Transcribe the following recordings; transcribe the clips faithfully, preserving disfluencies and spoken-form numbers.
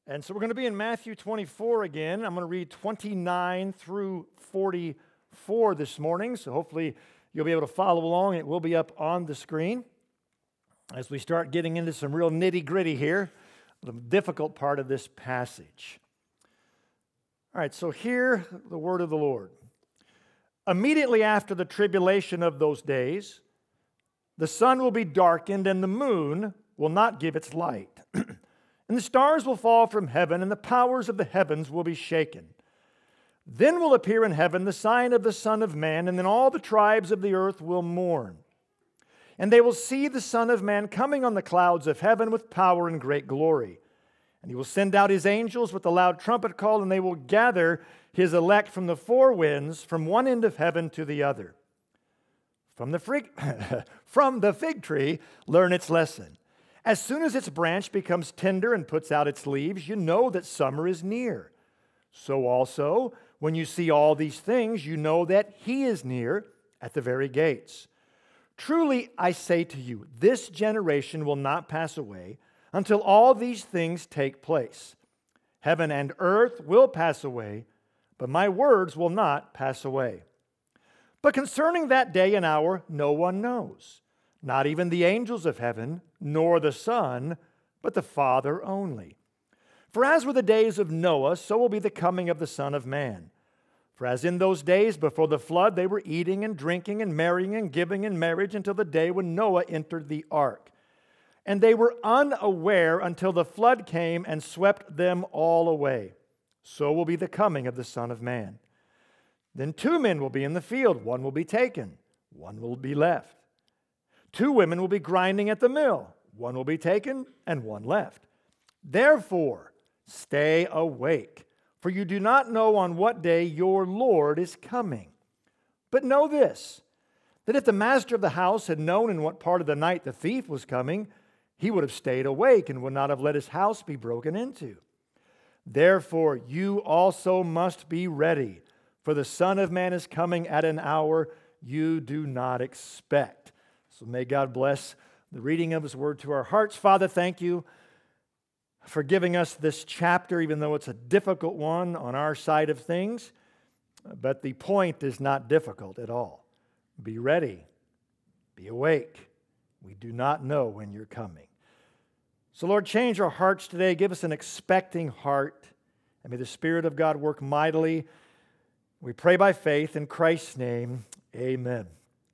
And so we're going to be in Matthew twenty-four again. I'm going to read twenty-nine through forty-four this morning, so hopefully you'll be able to follow along. It will be up on the screen as we start getting into some real nitty-gritty here, the difficult part of this passage. All right, so hear the word of the Lord. Immediately after the tribulation of those days, the sun will be darkened and the moon will not give its light. And the stars will fall from heaven, and the powers of the heavens will be shaken. Then will appear in heaven the sign of the Son of Man, and then all the tribes of the earth will mourn. And they will see the Son of Man coming on the clouds of heaven with power and great glory. And he will send out his angels with a loud trumpet call, and they will gather his elect from the four winds, from one end of heaven to the other. From the fig, from the fig tree, learn its lesson. As soon as its branch becomes tender and puts out its leaves, you know that summer is near. So also, when you see all these things, you know that he is near at the very gates. Truly, I say to you, this generation will not pass away until all these things take place. Heaven and earth will pass away, but my words will not pass away. But concerning that day and hour, no one knows, not even the angels of heaven, nor the Son, but the Father only. For as were the days of Noah, so will be the coming of the Son of Man. For as in those days before the flood, they were eating and drinking and marrying and giving in marriage until the day when Noah entered the ark. And they were unaware until the flood came and swept them all away. So will be the coming of the Son of Man. Then two men will be in the field, one will be taken, one will be left. Two women will be grinding at the mill, one will be taken and one left. Therefore, stay awake, for you do not know on what day your Lord is coming. But know this, that if the master of the house had known in what part of the night the thief was coming, he would have stayed awake and would not have let his house be broken into. Therefore, you also must be ready, for the Son of Man is coming at an hour you do not expect. So may God bless the reading of His Word to our hearts. Father, thank you for giving us this chapter, even though it's a difficult one on our side of things. But the point is not difficult at all. Be ready. Be awake. We do not know when you're coming. So Lord, change our hearts today. Give us an expecting heart. And may the Spirit of God work mightily. We pray by faith in Christ's name. Amen.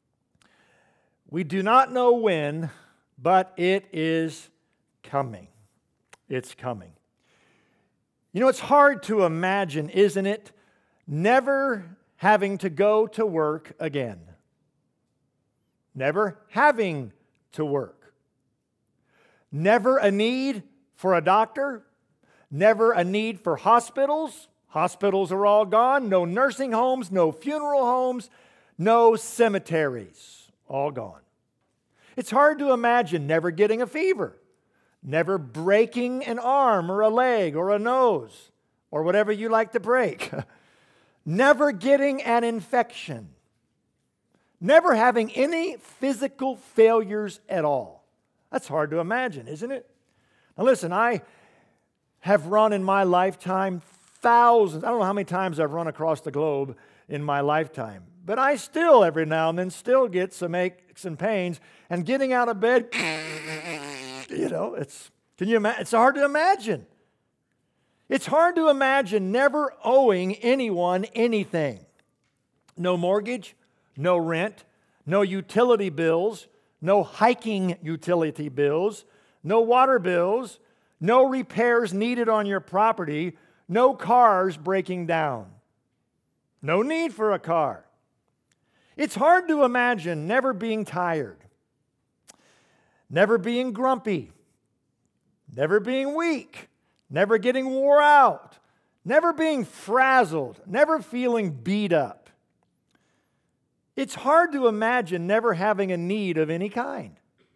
We do not know when, but it is coming. It's coming. You know, it's hard to imagine, isn't it, never having to go to work again. Never having to work. Never a need for a doctor. Never a need for hospitals. Hospitals are all gone. No nursing homes, no funeral homes, no cemeteries. All gone. It's hard to imagine never getting a fever, never breaking an arm or a leg or a nose or whatever you like to break, never getting an infection, never having any physical failures at all. That's hard to imagine, isn't it? Now listen, I have run in my lifetime thousands, I don't know how many times I've run across the globe in my lifetime. But I still, every now and then, still get some aches and pains. And getting out of bed, you know, it's, can you imagine? It's hard to imagine. It's hard to imagine never owing anyone anything. No mortgage, no rent, no utility bills, no hiking utility bills, no water bills, no repairs needed on your property, no cars breaking down. No need for a car. It's hard to imagine never being tired, never being grumpy, never being weak, never getting wore out, never being frazzled, never feeling beat up. It's hard to imagine never having a need of any kind.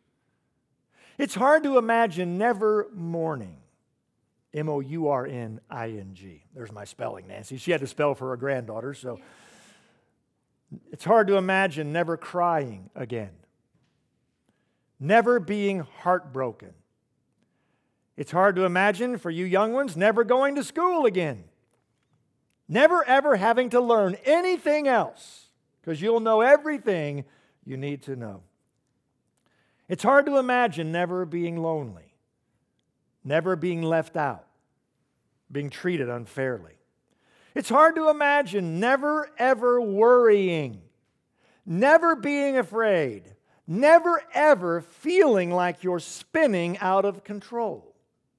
It's hard to imagine never mourning. M O U R N I N G. There's my spelling, Nancy. She had to spell for her granddaughter, so... It's hard to imagine never crying again, never being heartbroken. It's hard to imagine for you young ones never going to school again. Never ever having to learn anything else because you'll know everything you need to know. It's hard to imagine never being lonely, never being left out, being treated unfairly. It's hard to imagine never ever worrying, never being afraid, never ever feeling like you're spinning out of control.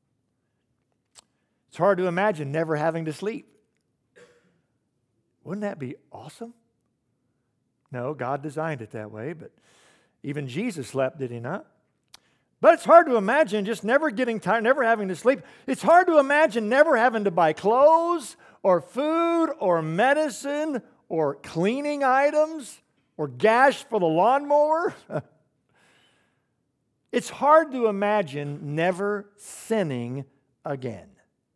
It's hard to imagine never having to sleep. Wouldn't that be awesome? No, God designed it that way, but even Jesus slept, did he not? But it's hard to imagine just never getting tired, never having to sleep. It's hard to imagine never having to buy clothes or food or medicine or cleaning items or gas for the lawnmower. It's hard to imagine never sinning again.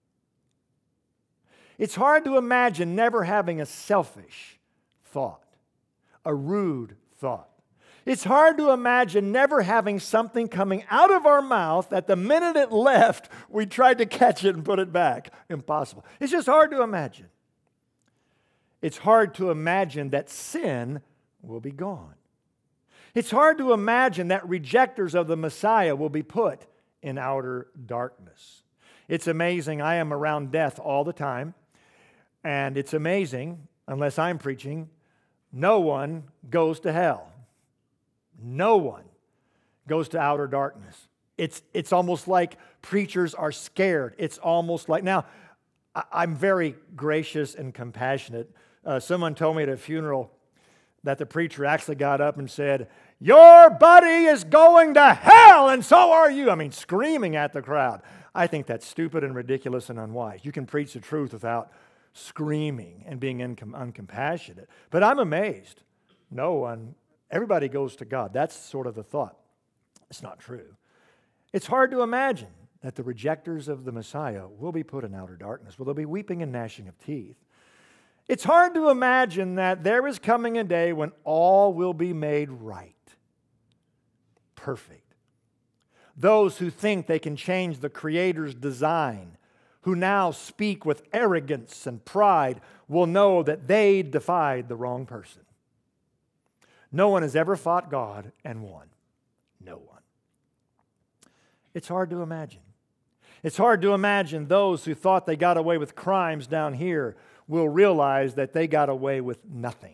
It's hard to imagine never having a selfish thought, a rude thought. It's hard to imagine never having something coming out of our mouth that the minute it left, we tried to catch it and put it back. Impossible. It's just hard to imagine. It's hard to imagine that sin will be gone. It's hard to imagine that rejectors of the Messiah will be put in outer darkness. It's amazing. I am around death all the time. And it's amazing, unless I'm preaching, no one goes to hell. No one goes to outer darkness. It's, it's almost like preachers are scared. It's almost like, now, I, I'm very gracious and compassionate. Uh, someone told me at a funeral that the preacher actually got up and said, "Your buddy is going to hell, and so are you." I mean, screaming at the crowd. I think that's stupid and ridiculous and unwise. You can preach the truth without screaming and being uncom- uncompassionate. But I'm amazed. No one, everybody goes to God. That's sort of the thought. It's not true. It's hard to imagine that the rejectors of the Messiah will be put in outer darkness. Will there be weeping and gnashing of teeth? It's hard to imagine that there is coming a day when all will be made right. Perfect. Those who think they can change the Creator's design, who now speak with arrogance and pride, will know that they defied the wrong person. No one has ever fought God and won. No one. It's hard to imagine. It's hard to imagine those who thought they got away with crimes down here will realize that they got away with nothing.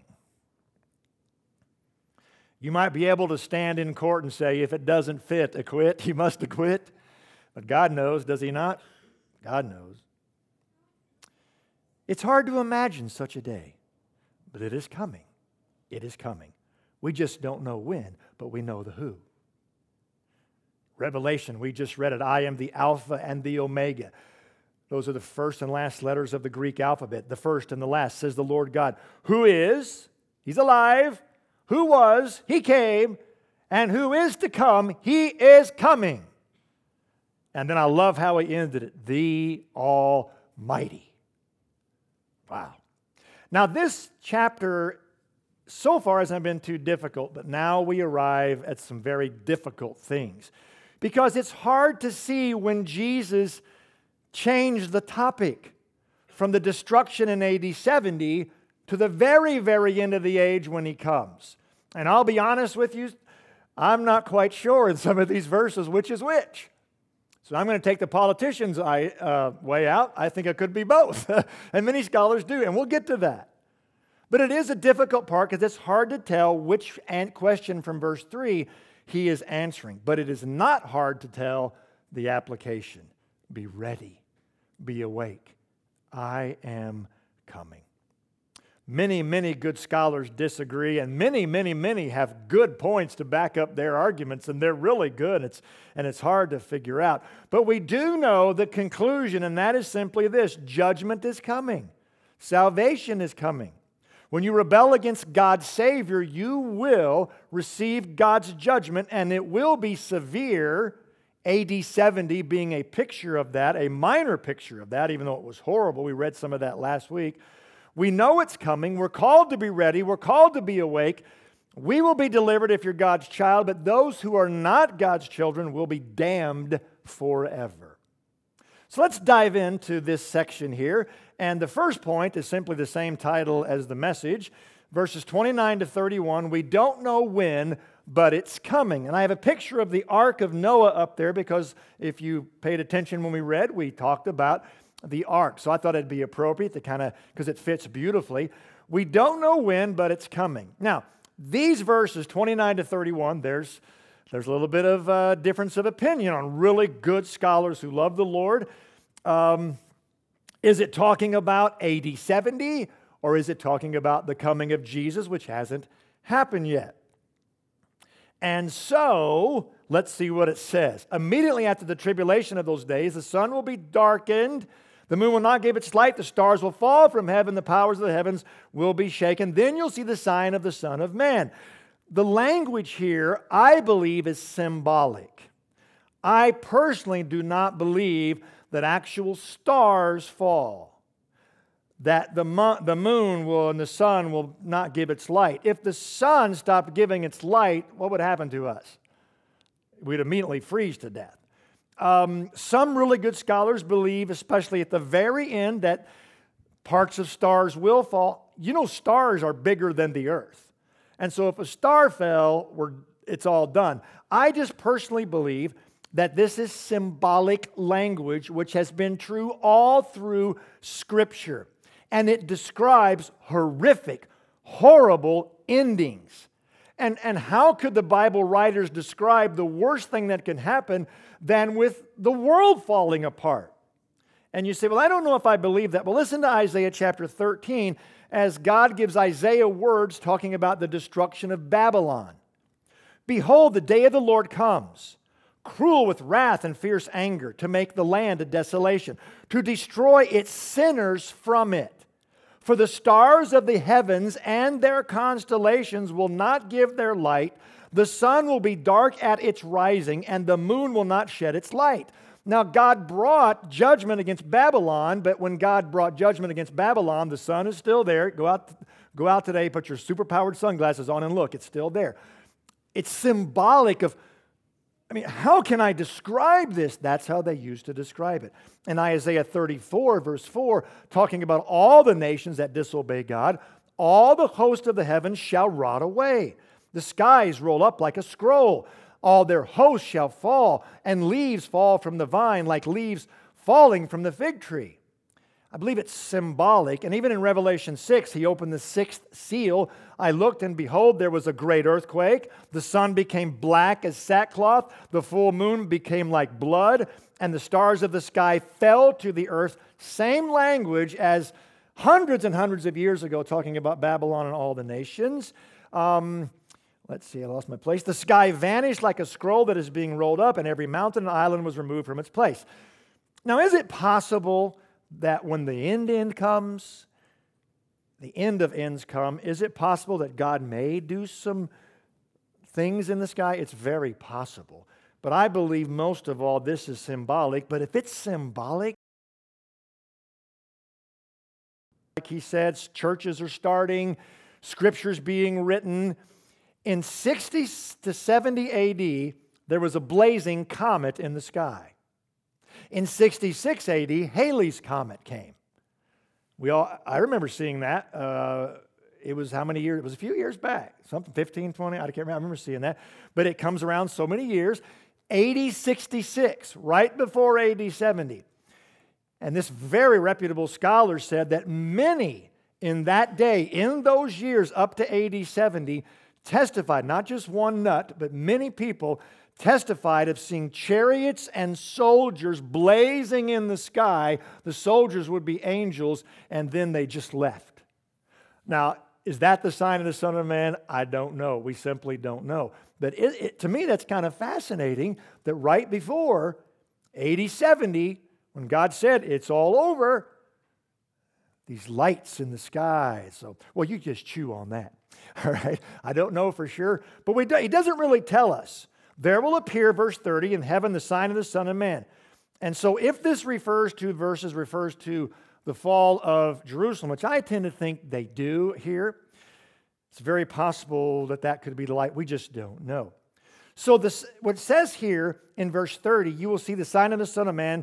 You might be able to stand in court and say, if it doesn't fit, acquit. You must acquit. But God knows, does He not? God knows. It's hard to imagine such a day, but it is coming. It is coming. We just don't know when, but we know the who. Revelation, we just read it. I am the Alpha and the Omega. Those are the first and last letters of the Greek alphabet. The first and the last, says the Lord God, who is, He's alive, who was, He came, and who is to come, He is coming. And then I love how He ended it, the Almighty. Wow. Now this chapter so far hasn't been too difficult, but now we arrive at some very difficult things. Because it's hard to see when Jesus changed the topic from the destruction in A D seventy to the very, very end of the age when He comes. And I'll be honest with you, I'm not quite sure in some of these verses which is which. So I'm going to take the politician's uh, way out. I think it could be both. And many scholars do, and we'll get to that. But it is a difficult part because it's hard to tell which question from verse three he is answering. But it is not hard to tell the application. Be ready. Be awake. I am coming. Many, many good scholars disagree, and many, many, many have good points to back up their arguments, and they're really good, it's, and it's hard to figure out. But we do know the conclusion, and that is simply this: judgment is coming. Salvation is coming. When you rebel against God's Savior, you will receive God's judgment, and it will be severe. A D seventy being a picture of that, a minor picture of that, even though it was horrible. We read some of that last week. We know it's coming. We're called to be ready. We're called to be awake. We will be delivered if you're God's child, but those who are not God's children will be damned forever. So let's dive into this section here. And the first point is simply the same title as the message. Verses twenty-nine to thirty-one, we don't know when, but it's coming. And I have a picture of the Ark of Noah up there because if you paid attention when we read, we talked about the Ark. So I thought it'd be appropriate to kind of, because it fits beautifully. We don't know when, but it's coming. Now, these verses, twenty-nine to thirty-one, there's, there's a little bit of uh, difference of opinion on really good scholars who love the Lord. Um, is it talking about A D seventy, or is it talking about the coming of Jesus, which hasn't happened yet? And so, let's see what it says. Immediately after the tribulation of those days, the sun will be darkened, the moon will not give its light, the stars will fall from heaven, the powers of the heavens will be shaken. Then you'll see the sign of the Son of Man. The language here, I believe, is symbolic. I personally do not believe that actual stars fall, that the, mo- the moon will and the sun will not give its light. If the sun stopped giving its light, what would happen to us? We'd immediately freeze to death. Um, some really good scholars believe, especially at the very end, that parts of stars will fall. You know, stars are bigger than the earth. And so if a star fell, we're, it's all done. I just personally believe that this is symbolic language, which has been true all through Scripture. And it describes horrific, horrible endings. And, and how could the Bible writers describe the worst thing that can happen than with the world falling apart? And you say, well, I don't know if I believe that. Well, listen to Isaiah chapter thirteen as God gives Isaiah words talking about the destruction of Babylon. Behold, the day of the Lord comes, cruel with wrath and fierce anger, to make the land a desolation, to destroy its sinners from it. For the stars of the heavens and their constellations will not give their light. The sun will be dark at its rising, and the moon will not shed its light. Now, God brought judgment against Babylon, but when God brought judgment against Babylon, the sun is still there. Go out, go out today, put your super-powered sunglasses on, and look, it's still there. It's symbolic of, I mean, how can I describe this? That's how they used to describe it. In Isaiah thirty-four, verse four, talking about all the nations that disobey God, all the host of the heavens shall rot away. The skies roll up like a scroll. All their hosts shall fall, and leaves fall from the vine like leaves falling from the fig tree. I believe it's symbolic. And even in Revelation six, he opened the sixth seal. I looked, and behold, there was a great earthquake. The sun became black as sackcloth. The full moon became like blood, and the stars of the sky fell to the earth. Same language as hundreds and hundreds of years ago, talking about Babylon and all the nations. Um, let's see, I lost my place. The sky vanished like a scroll that is being rolled up, and every mountain and island was removed from its place. Now, is it possible that when the end end comes, the end of ends come, is it possible that God may do some things in the sky? It's very possible. But I believe most of all this is symbolic. But if it's symbolic, like he said, churches are starting, scriptures being written. In sixty to seventy A D, there was a blazing comet in the sky. In sixty-six A D, Halley's Comet came. We all, I remember seeing that. Uh, it was how many years? It was a few years back. Something fifteen, twenty, I can't remember. I remember seeing that. But it comes around so many years. A D sixty-six, right before A D seventy. And this very reputable scholar said that many in that day, in those years up to A D seventy, testified, not just one nut, but many people testified of seeing chariots and soldiers blazing in the sky. The soldiers would be angels, and then they just left. Now, is that the sign of the Son of Man? I don't know. We simply don't know. But it, it, to me, that's kind of fascinating that right before A D seventy, when God said, it's all over, these lights in the sky. So, well, you just chew on that. All right? I don't know for sure, but we do, he doesn't really tell us. There will appear, verse thirty, in heaven the sign of the Son of Man. And so if this refers to, verses refers to the fall of Jerusalem, which I tend to think they do here, it's very possible that that could be the light. We just don't know. So this, what it says here in verse thirty, you will see the sign of the Son of Man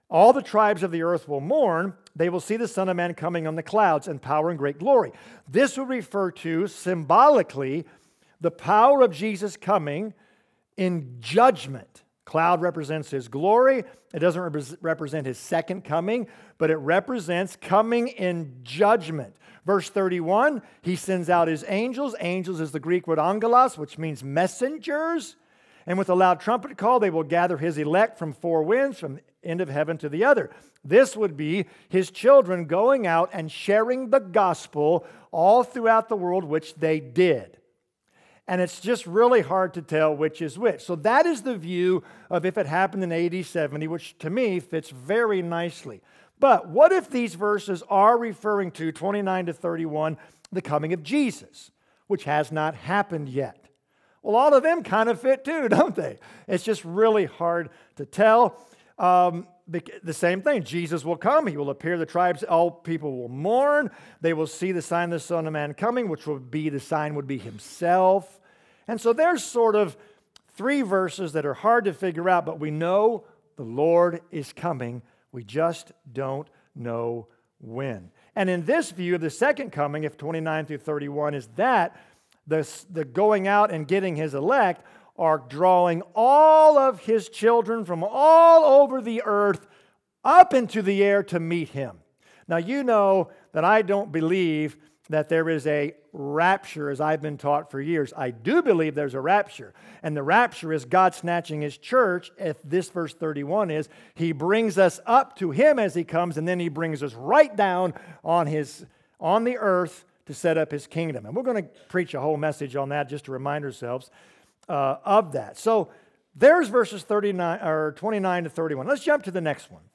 All the tribes of the earth will mourn. They will see the Son of Man coming on the clouds in power and great glory. This would refer to, symbolically, the power of Jesus coming in judgment. Cloud represents his glory. It doesn't rep- represent his second coming, but it represents coming in judgment. Verse thirty-one, he sends out his angels. Angels is the Greek word angelos, which means messengers. And with a loud trumpet call, they will gather his elect from four winds, from the end of heaven to the other. This would be his children going out and sharing the gospel all throughout the world, which they did. And it's just really hard to tell which is which. So that is the view of if it happened in A D seventy, which to me fits very nicely. But what if these verses are referring to twenty-nine to thirty-one, the coming of Jesus, which has not happened yet? Well, all of them kind of fit too, don't they? It's just really hard to tell. Um, the same thing, Jesus will come. He will appear. The tribes, all people will mourn. They will see the sign of the Son of Man coming, which would be, the sign would be himself. And so there's sort of three verses that are hard to figure out, but we know the Lord is coming. We just don't know when. And in this view of the second coming, if twenty-nine through thirty-one is that, the, the going out and getting his elect are drawing all of his children from all over the earth up into the air to meet him. Now, you know that I don't believe that there is a rapture as I've been taught for years. I do believe there's a rapture. And the rapture is God snatching his church. If this verse thirty-one is, he brings us up to him as he comes, and then he brings us right down on his on the earth to set up his kingdom. And we're going to preach a whole message on that just to remind ourselves uh, of that. So there's verses thirty-nine or twenty-nine to thirty-one. Let's jump to the next one.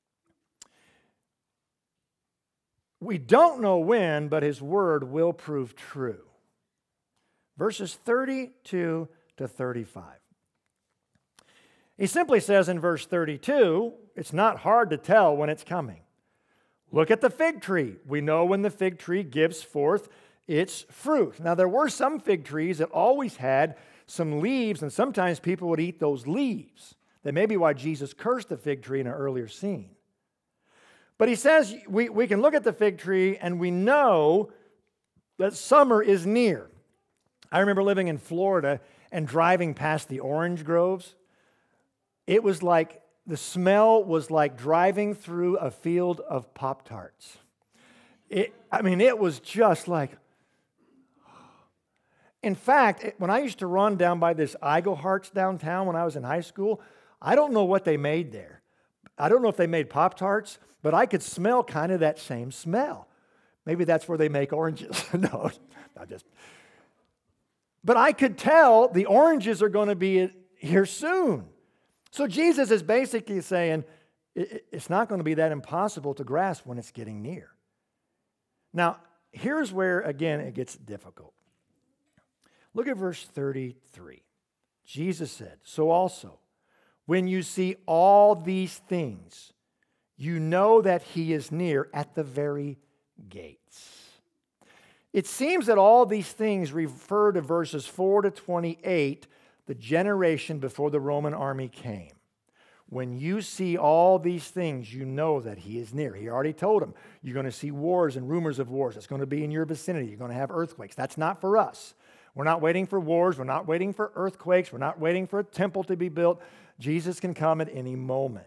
We don't know when, but his word will prove true. Verses thirty-two to thirty-five. He simply says in verse thirty-two, it's not hard to tell when it's coming. Look at the fig tree. We know when the fig tree gives forth its fruit. Now, there were some fig trees that always had some leaves, and sometimes people would eat those leaves. That may be why Jesus cursed the fig tree in an earlier scene. But he says we, we can look at the fig tree and we know that summer is near. I remember living in Florida and driving past the orange groves. It was like, the smell was like driving through a field of Pop-Tarts. It, I mean, it was just like... In fact, when I used to run down by this Eigelhart's downtown when I was in high school, I don't know what they made there. I don't know if they made Pop-Tarts, but I could smell kind of that same smell. Maybe that's where they make oranges. no, not just. But I could tell the oranges are going to be here soon. So Jesus is basically saying it's not going to be that impossible to grasp when it's getting near. Now, here's where, again, it gets difficult. Look at verse thirty-three. Jesus said, "So also, when you see all these things, you know that he is near at the very gates." It seems that all these things refer to verses four to twenty-eight, the generation before the Roman army came. When you see all these things, you know that he is near. He already told them, you're going to see wars and rumors of wars. It's going to be in your vicinity. You're going to have earthquakes. That's not for us. We're not waiting for wars. We're not waiting for earthquakes. We're not waiting for a temple to be built. Jesus can come at any moment.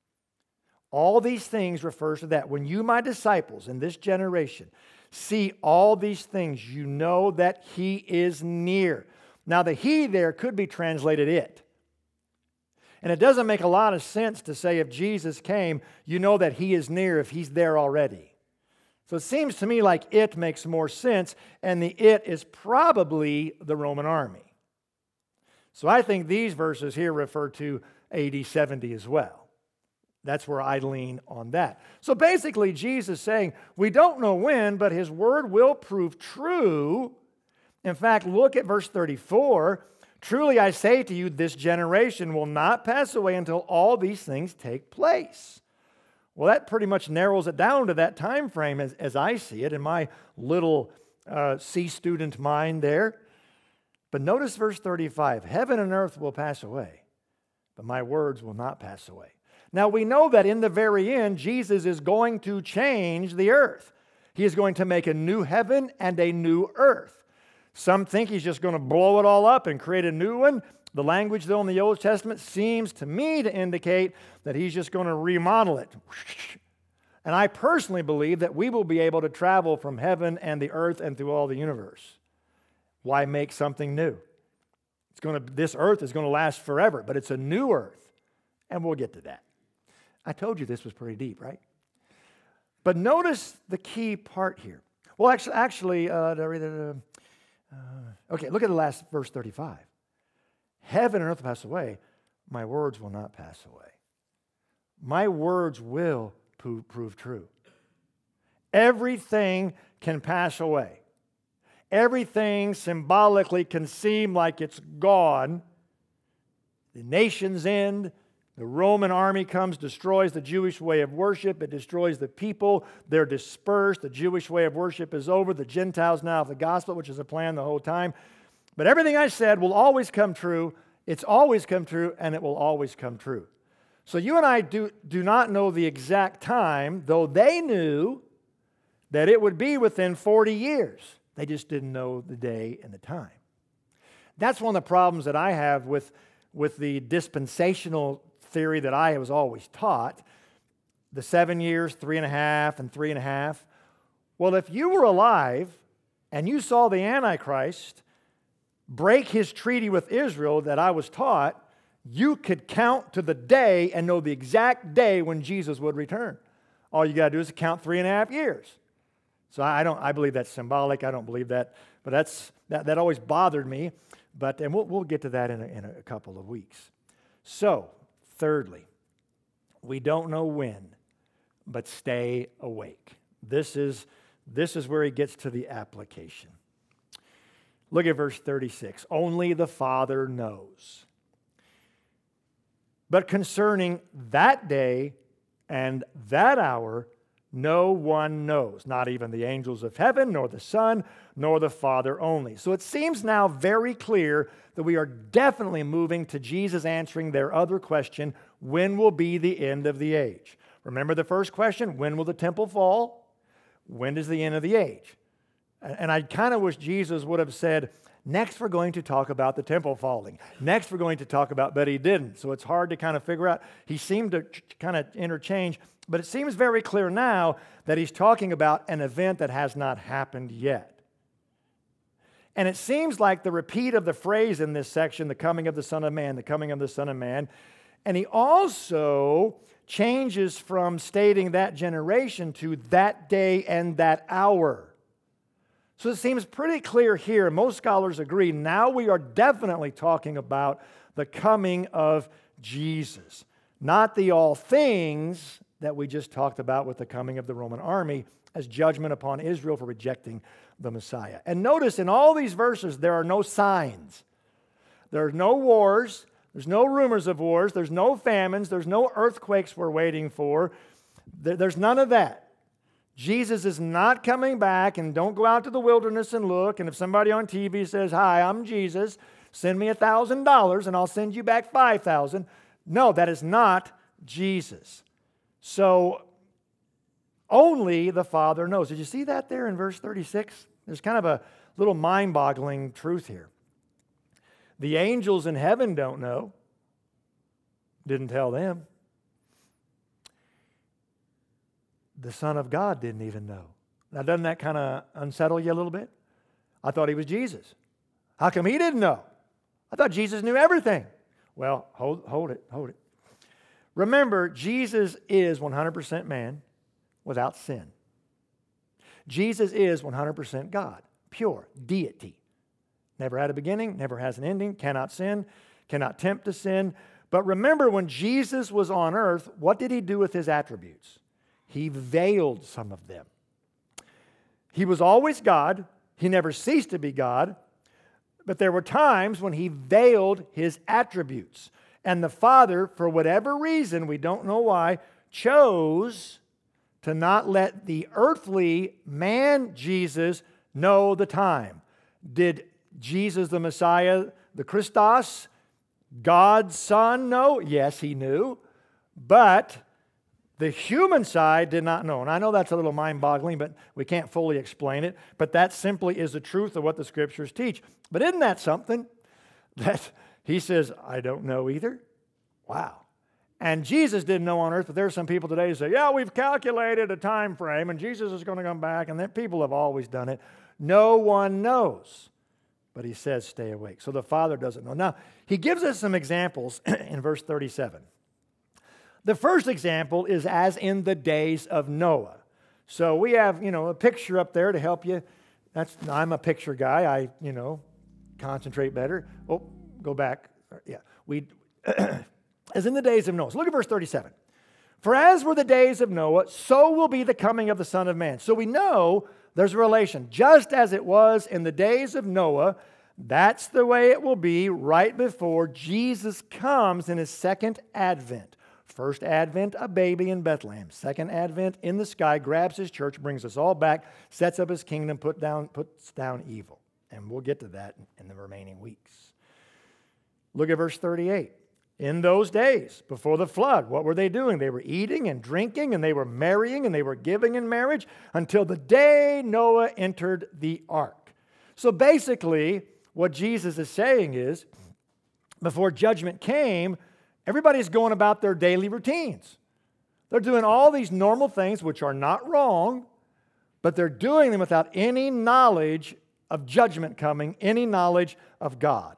All these things refers to that. When you, my disciples in this generation, see all these things, you know that he is near. Now, the he there could be translated it. And it doesn't make a lot of sense to say if Jesus came, you know that he is near if he's there already. So it seems to me like it makes more sense, and the it is probably the Roman army. So I think these verses here refer to A D seventy as well. That's where I lean on that. So basically, Jesus is saying, we don't know when, but his word will prove true. In fact, look at verse thirty-four. "Truly I say to you, this generation will not pass away until all these things take place." Well, that pretty much narrows it down to that time frame as, as I see it in my little uh, C student mind there. But notice verse thirty-five. "Heaven and earth will pass away, but my words will not pass away." Now we know that in the very end, Jesus is going to change the earth. He is going to make a new heaven and a new earth. Some think he's just going to blow it all up and create a new one. The language, though, in the Old Testament seems to me to indicate that he's just going to remodel it. And I personally believe that we will be able to travel from heaven and the earth and through all the universe. Why make something new? It's going to, this earth is going to last forever, but it's a new earth. And we'll get to that. I told you this was pretty deep, right? But notice the key part here. Well, actually, actually uh, did I read it? Uh, okay, look at the last verse thirty-five. Heaven and earth will pass away. My words will not pass away. My words will prove, prove true. Everything can pass away. Everything symbolically can seem like it's gone. The nations end. The Roman army comes, destroys the Jewish way of worship. It destroys the people. They're dispersed. The Jewish way of worship is over. The Gentiles now have the gospel, which is a plan the whole time. But everything I said will always come true. It's always come true, and it will always come true. So you and I do, do not know the exact time, though they knew that it would be within forty years. They just didn't know the day and the time. That's one of the problems that I have with, with the dispensational theory that I was always taught. The seven years, three and a half, and three and a half. Well, if you were alive and you saw the Antichrist break his treaty with Israel that I was taught, you could count to the day and know the exact day when Jesus would return. All you got to do is count three and a half years. So I don't. I believe that's symbolic. I don't believe that, but that's that. That always bothered me. But and we'll we'll get to that in a, in a couple of weeks. So, thirdly, we don't know when, but stay awake. This is this is where he gets to the application. Look at verse thirty-six. Only the Father knows. But concerning that day and that hour, no one knows, not even the angels of heaven, nor the Son, nor the Father only. So it seems now very clear that we are definitely moving to Jesus answering their other question, when will be the end of the age? Remember the first question, when will the temple fall? When is the end of the age? And I kind of wish Jesus would have said, next we're going to talk about the temple falling. Next we're going to talk about, but he didn't. So it's hard to kind of figure out. He seemed to kind of interchange, but it seems very clear now that he's talking about an event that has not happened yet. And it seems like the repeat of the phrase in this section, the coming of the Son of Man, the coming of the Son of Man, and he also changes from stating that generation to that day and that hour. So it seems pretty clear here, most scholars agree, now we are definitely talking about the coming of Jesus, not the all things that we just talked about with the coming of the Roman army as judgment upon Israel for rejecting the Messiah. And notice in all these verses, there are no signs. There are no wars. There's no rumors of wars. There's no famines. There's no earthquakes we're waiting for. There's none of that. Jesus is not coming back, and don't go out to the wilderness and look. And if somebody on T V says, hi, I'm Jesus, send me one thousand dollars and I'll send you back five thousand dollars. No, that is not Jesus. So only the Father knows. Did you see that there in verse thirty-six? There's kind of a little mind-boggling truth here. The angels in heaven don't know. Didn't tell them. The Son of God didn't even know. Now, doesn't that kind of unsettle you a little bit? I thought he was Jesus. How come he didn't know? I thought Jesus knew everything. Well, hold, hold it, hold it. Remember, Jesus is one hundred percent man without sin. Jesus is one hundred percent God, pure, deity. Never had a beginning, never has an ending, cannot sin, cannot tempt to sin. But remember, when Jesus was on earth, what did he do with his attributes? He veiled some of them. He was always God. He never ceased to be God. But there were times when he veiled his attributes. And the Father, for whatever reason, we don't know why, chose to not let the earthly man Jesus know the time. Did Jesus the Messiah, the Christos, God's Son, know? Yes, he knew. But the human side did not know. And I know that's a little mind-boggling, but we can't fully explain it. But that simply is the truth of what the Scriptures teach. But isn't that something? That he says, I don't know either. Wow. And Jesus didn't know on earth, but there are some people today who say, yeah, we've calculated a time frame, and Jesus is going to come back, and that people have always done it. No one knows. But he says, stay awake. So the Father doesn't know. Now, he gives us some examples in verse thirty-seven. The first example is as in the days of Noah. So we have, you know, a picture up there to help you. That's I'm a picture guy. I, you know, concentrate better. Oh, go back. Yeah. We as in the days of Noah. So look at verse thirty-seven. For as were the days of Noah, so will be the coming of the Son of Man. So we know there's a relation. Just as it was in the days of Noah, that's the way it will be right before Jesus comes in his second advent. First advent, a baby in Bethlehem. Second advent, in the sky, grabs his church, brings us all back, sets up his kingdom, put down, puts down evil. And we'll get to that in the remaining weeks. Look at verse thirty-eight. In those days, before the flood, what were they doing? They were eating and drinking, and they were marrying, and they were giving in marriage until the day Noah entered the ark. So basically, what Jesus is saying is, before judgment came, everybody's going about their daily routines. They're doing all these normal things, which are not wrong, but they're doing them without any knowledge of judgment coming, any knowledge of God.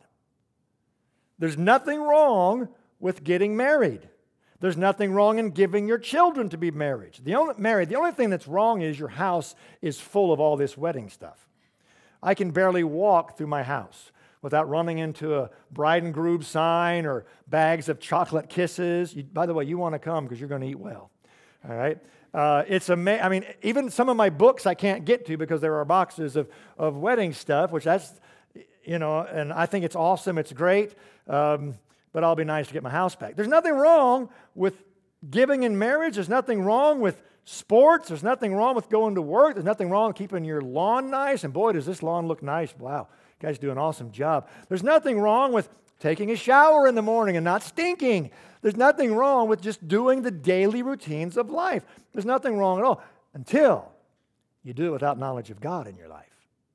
There's nothing wrong with getting married. There's nothing wrong in giving your children to be married. The only, married. The only thing that's wrong is your house is full of all this wedding stuff. I can barely walk through my house without running into a bride and groom sign or bags of chocolate kisses. You, by the way, you want to come because you're going to eat well. All right? Uh, it's amazing. I mean, even some of my books I can't get to because there are boxes of, of wedding stuff, which that's, you know, and I think it's awesome. It's great. Um, but I'll be nice to get my house back. There's nothing wrong with giving in marriage. There's nothing wrong with sports. There's nothing wrong with going to work. There's nothing wrong with keeping your lawn nice. And boy, does this lawn look nice. Wow, you guys do an awesome job. There's nothing wrong with taking a shower in the morning and not stinking. There's nothing wrong with just doing the daily routines of life. There's nothing wrong at all until you do it without knowledge of God in your life.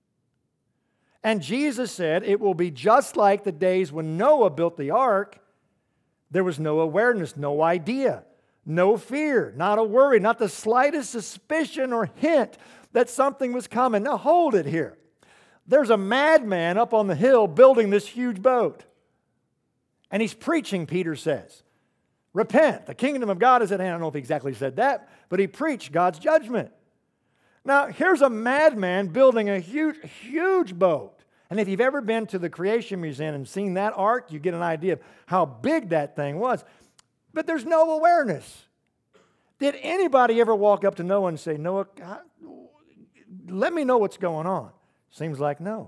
And Jesus said it will be just like the days when Noah built the ark. There was no awareness, no idea, no fear, not a worry, not the slightest suspicion or hint that something was coming. Now hold it here. There's a madman up on the hill building this huge boat. And he's preaching, Peter says. Repent, the kingdom of God is at hand. I don't know if he exactly said that, but he preached God's judgment. Now, here's a madman building a huge, huge boat. And if you've ever been to the Creation Museum and seen that ark, you get an idea of how big that thing was. But there's no awareness. Did anybody ever walk up to Noah and say, Noah, God, let me know what's going on? Seems like no.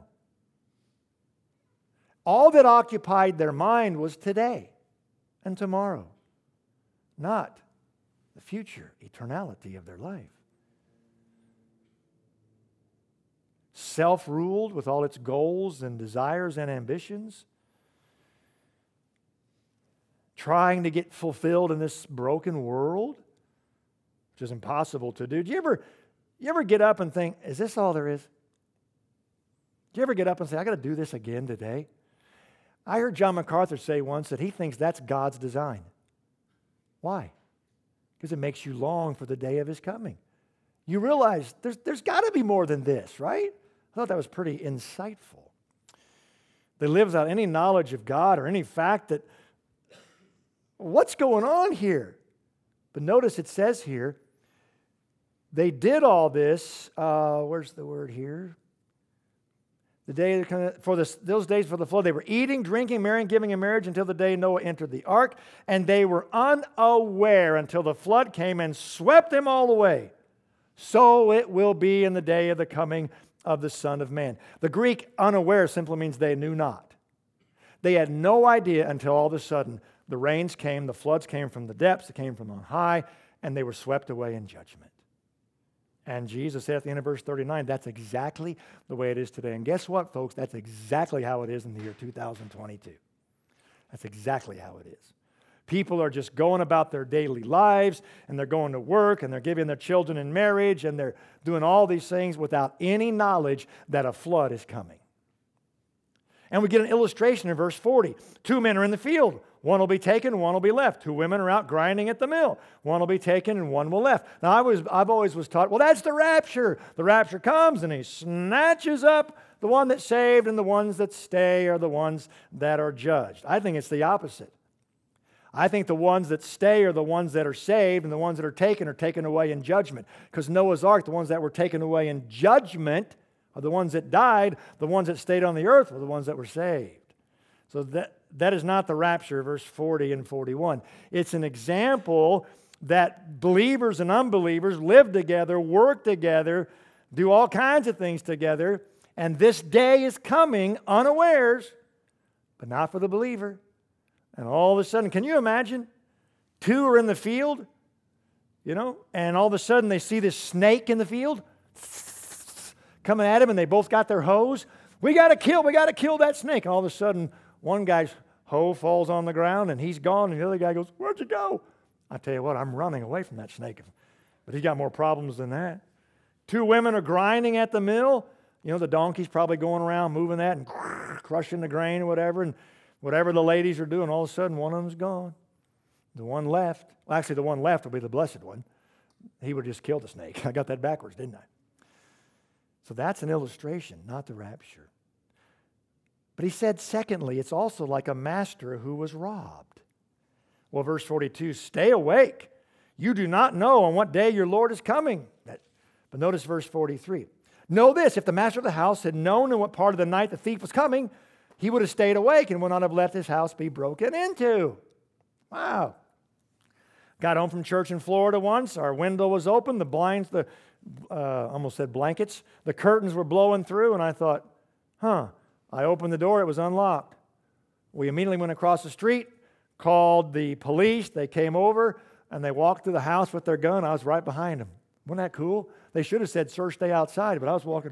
All that occupied their mind was today and tomorrow, not the future, eternality of their life. Self-ruled with all its goals and desires and ambitions. Trying to get fulfilled in this broken world, which is impossible to do. Do you ever, you ever get up and think, is this all there is? Do you ever get up and say, I got to do this again today? I heard John MacArthur say once that he thinks that's God's design. Why? Because it makes you long for the day of his coming. You realize there's, there's got to be more than this, right? I thought that was pretty insightful. They live without any knowledge of God or any fact that, what's going on here? But notice it says here, they did all this, uh, where's the word here? The day for this, those days for the flood, they were eating, drinking, marrying, giving in marriage until the day Noah entered the ark, and they were unaware until the flood came and swept them all away. So it will be in the day of the coming of the Son of Man. The Greek unaware simply means they knew not. They had no idea until all of a sudden the rains came, the floods came from the depths, they came from on high, and they were swept away in judgment. And Jesus said at the end of verse thirty-nine, that's exactly the way it is today. And guess what, folks? That's exactly how it is in the year two thousand twenty-two. That's exactly how it is. People are just going about their daily lives, and they're going to work, and they're giving their children in marriage, and they're doing all these things without any knowledge that a flood is coming. And we get an illustration in verse forty. Two men are in the field. One will be taken, one will be left. Two women are out grinding at the mill. One will be taken and one will left. Now, I was, I've always was taught, well, that's the rapture. The rapture comes and he snatches up the one that's saved, and the ones that stay are the ones that are judged. I think it's the opposite. I think the ones that stay are the ones that are saved, and the ones that are taken are taken away in judgment. Because Noah's Ark, the ones that were taken away in judgment are the ones that died. The ones that stayed on the earth were the ones that were saved. So that, that is not the rapture, verse forty and forty-one. It's an example that believers and unbelievers live together, work together, do all kinds of things together, and this day is coming unawares, but not for the believer. And all of a sudden, can you imagine? Two are in the field, you know, and all of a sudden they see this snake in the field coming at them, and they both got their hose. We got to kill, we got to kill that snake. And all of a sudden, one guy's hoe falls on the ground, and he's gone, and the other guy goes, where'd you go? I tell you what, I'm running away from that snake. But he's got more problems than that. Two women are grinding at the mill. You know, the donkey's probably going around moving that and crushing the grain or whatever, and whatever the ladies are doing, all of a sudden one of them's gone. The one left, well, actually the one left will be the blessed one. He would just kill the snake. I got that backwards, didn't I? So that's an illustration, not the rapture. But he said, secondly, it's also like a master who was robbed. Well, verse forty-two, stay awake. You do not know on what day your Lord is coming. But notice verse forty-three. Know this, if the master of the house had known in what part of the night the thief was coming, he would have stayed awake and would not have let his house be broken into. Wow. Got home from church in Florida once. Our window was open. The blinds, the uh, almost said blankets, the curtains were blowing through, and I thought, huh. I opened the door. It was unlocked. We immediately went across the street, called the police. They came over, and they walked through the house with their gun. I was right behind them. Wasn't that cool? They should have said, sir, stay outside, but I was walking,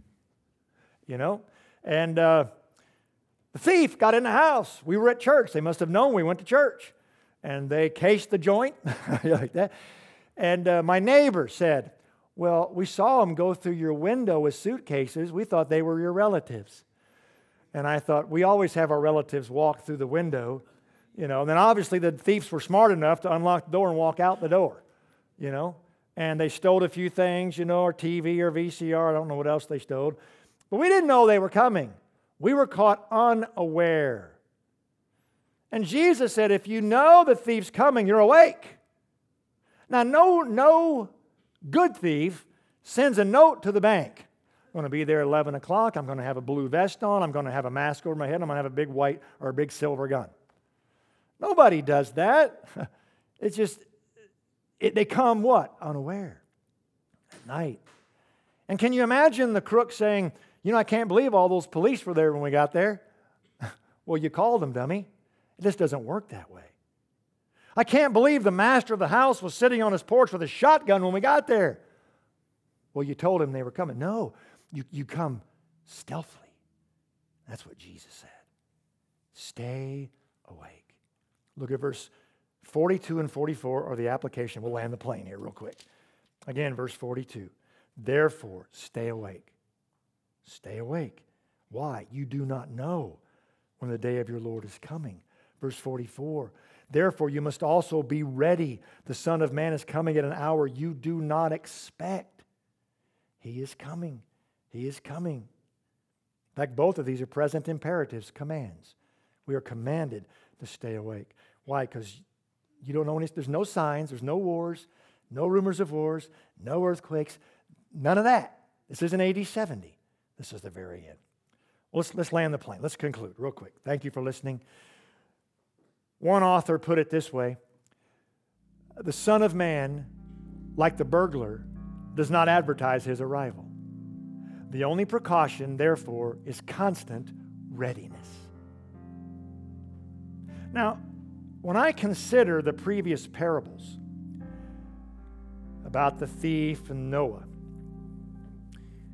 you know. And uh, the thief got in the house. We were at church. They must have known we went to church. And they cased the joint like that. And uh, my neighbor said, well, we saw them go through your window with suitcases. We thought they were your relatives. And I thought, we always have our relatives walk through the window, you know. And then obviously the thieves were smart enough to unlock the door and walk out the door, you know. And they stole a few things, you know, or T V or V C R. I don't know what else they stole. But we didn't know they were coming. We were caught unaware. And Jesus said, if you know the thief's coming, you're awake. Now, no, no good thief sends a note to the bank. I'm going to be there at eleven o'clock. I'm going to have a blue vest on. I'm going to have a mask over my head. I'm going to have a big white or a big silver gun. Nobody does that. It's just, it, they come what? Unaware. At night. And can you imagine the crook saying, you know, I can't believe all those police were there when we got there. Well, you called them, dummy. It just doesn't work that way. I can't believe the master of the house was sitting on his porch with a shotgun when we got there. Well, you told him they were coming. No, you, you come stealthily. That's what Jesus said. Stay awake. Look at verse forty-two and forty-four, or the application. We'll land the plane here real quick. Again, verse forty-two. Therefore, stay awake. Stay awake. Why? You do not know when the day of your Lord is coming. Verse forty-four. Therefore, you must also be ready. The Son of Man is coming at an hour you do not expect. He is coming. He is coming. In fact, both of these are present imperatives, commands. We are commanded to stay awake. Why? Because you don't know any, there's no signs, there's no wars, no rumors of wars, no earthquakes, none of that. This isn't A D seventy. This is the very end. Well, let's, let's land the plane. Let's conclude real quick. Thank you for listening. One author put it this way: the Son of Man, like the burglar, does not advertise his arrival. The only precaution, therefore, is constant readiness. Now, when I consider the previous parables about the thief and Noah,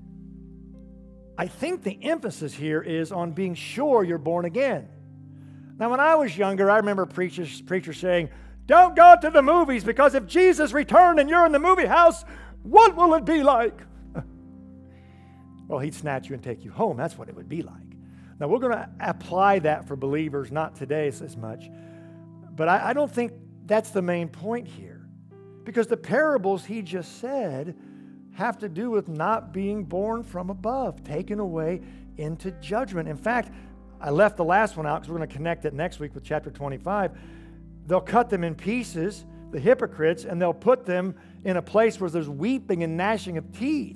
I think the emphasis here is on being sure you're born again. Now, when I was younger, I remember preachers, preachers saying, don't go to the movies because if Jesus returned and you're in the movie house, what will it be like? Well, he'd snatch you and take you home. That's what it would be like. Now, we're going to apply that for believers, not today as much. But I, I don't think that's the main point here. Because the parables he just said have to do with not being born from above, taken away into judgment. In fact, I left the last one out because we're going to connect it next week with chapter twenty-five. They'll cut them in pieces, the hypocrites, and they'll put them in a place where there's weeping and gnashing of teeth.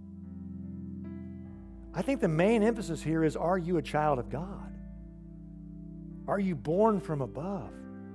I think the main emphasis here is, are you a child of God? Are you born from above?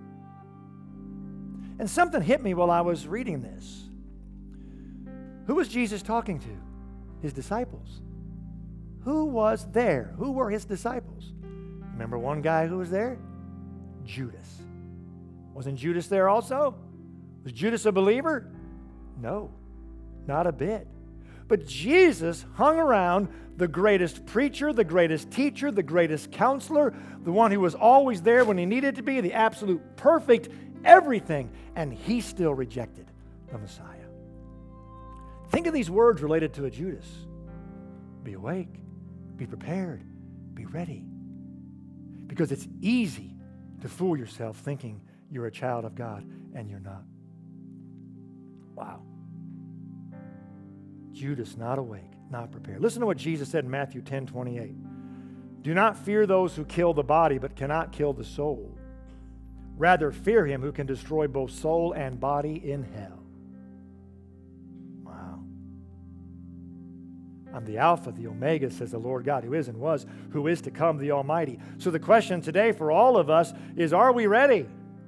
And something hit me while I was reading this. Who was Jesus talking to? His disciples. Who was there? Who were his disciples? Remember one guy who was there? Judas. Wasn't Judas there also? Was Judas a believer? No, not a bit. But Jesus hung around the greatest preacher, the greatest teacher, the greatest counselor, the one who was always there when he needed to be, the absolute perfect everything, and he still rejected the Messiah. Think of these words related to a Judas. Be awake, be prepared, be ready. Because it's easy to fool yourself thinking you're a child of God and you're not. Wow. Judas not awake, not prepared. Listen to what Jesus said in Matthew ten twenty-eight. Do not fear those who kill the body but cannot kill the soul. Rather fear him who can destroy both soul and body in hell. Wow. I'm the Alpha, the Omega, says the Lord God, who is and was, who is to come, the Almighty. So the question today for all of us is, are we ready?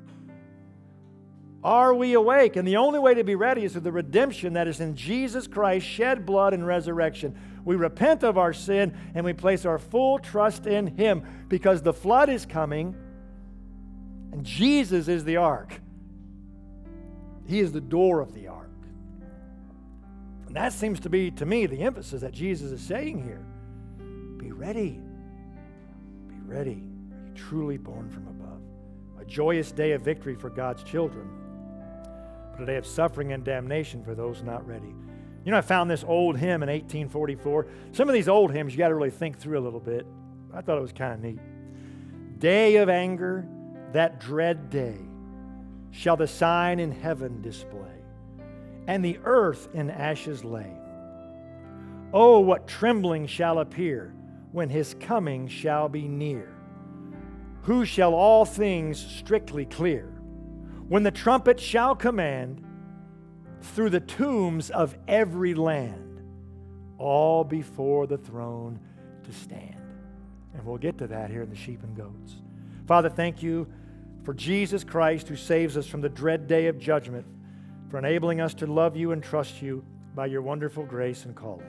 Are we awake? And the only way to be ready is through the redemption that is in Jesus Christ, shed blood and resurrection. We repent of our sin and we place our full trust in him because the flood is coming and Jesus is the ark. He is the door of the ark. And that seems to be, to me, the emphasis that Jesus is saying here. Be ready. Be ready. Are you truly born from above? A joyous day of victory for God's children, but a day of suffering and damnation for those not ready. You know, I found this old hymn in eighteen forty-four. Some of these old hymns you got to really think through a little bit. I thought it was kind of neat. Day of anger, that dread day, shall the sign in heaven display, and the earth in ashes lay. Oh, what trembling shall appear when his coming shall be near. Who shall all things strictly clear? When the trumpet shall command, through the tombs of every land, all before the throne to stand. And we'll get to that here in the sheep and goats. Father, thank you for Jesus Christ who saves us from the dread day of judgment, for enabling us to love you and trust you by your wonderful grace and calling.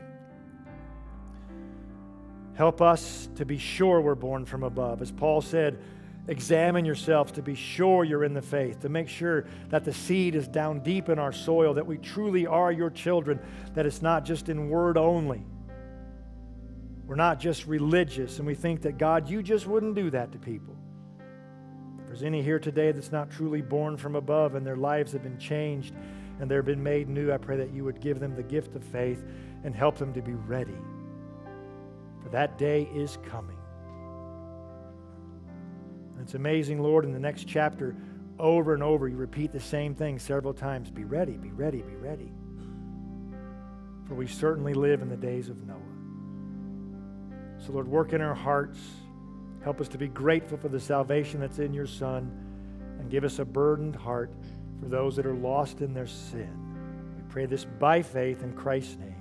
Help us to be sure we're born from above. As Paul said, examine yourselves to be sure you're in the faith, to make sure that the seed is down deep in our soil, that we truly are your children, that it's not just in word only. We're not just religious and we think that, God, you just wouldn't do that to people. If there's any here today that's not truly born from above and their lives have been changed and they've been made new, I pray that you would give them the gift of faith and help them to be ready. For that day is coming. It's amazing, Lord, in the next chapter, over and over, you repeat the same thing several times. Be ready, be ready, be ready. For we certainly live in the days of Noah. So, Lord, work in our hearts. Help us to be grateful for the salvation that's in your Son, and give us a burdened heart for those that are lost in their sin. We pray this by faith in Christ's name.